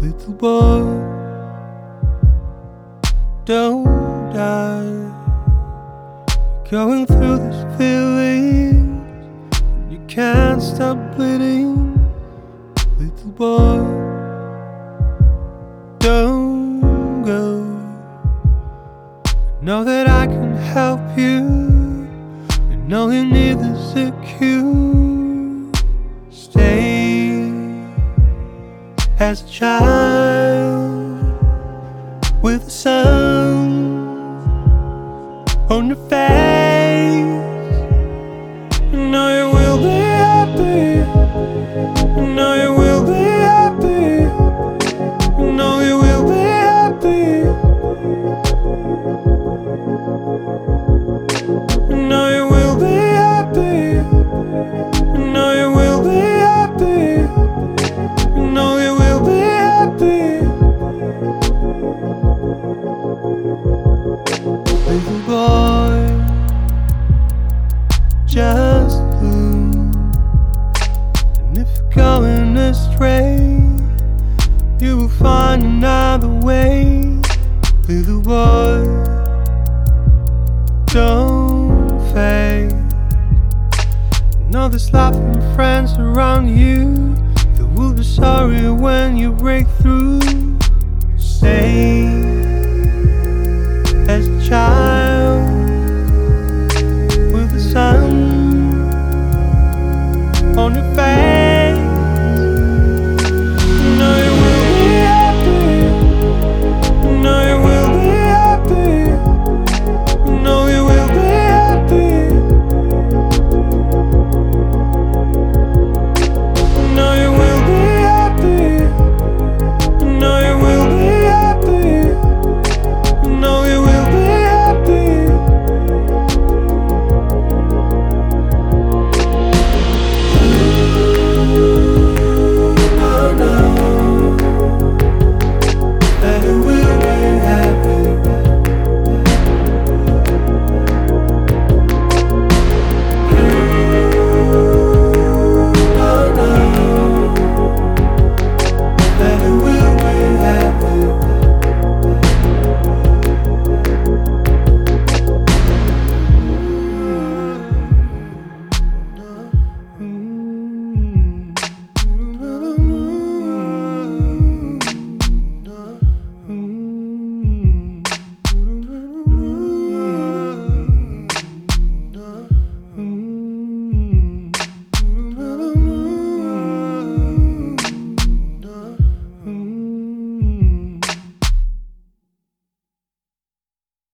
Little boy, don't die. Going through this feeling, you can't stop bleeding. Little boy, don't go. I know that I can help you, and all you need is a cue. Stay as a child with the sun on your face. I know you will be happy. I know you will be happy. I know you will be happy. I know you will be happy. I know you will be happy. I know you will be happy. Little boy, just look. And if you're going astray, you will find another way. Little boy, don't fade. You know there's laughing friends around you that will be sorry when you break through. Stay as a child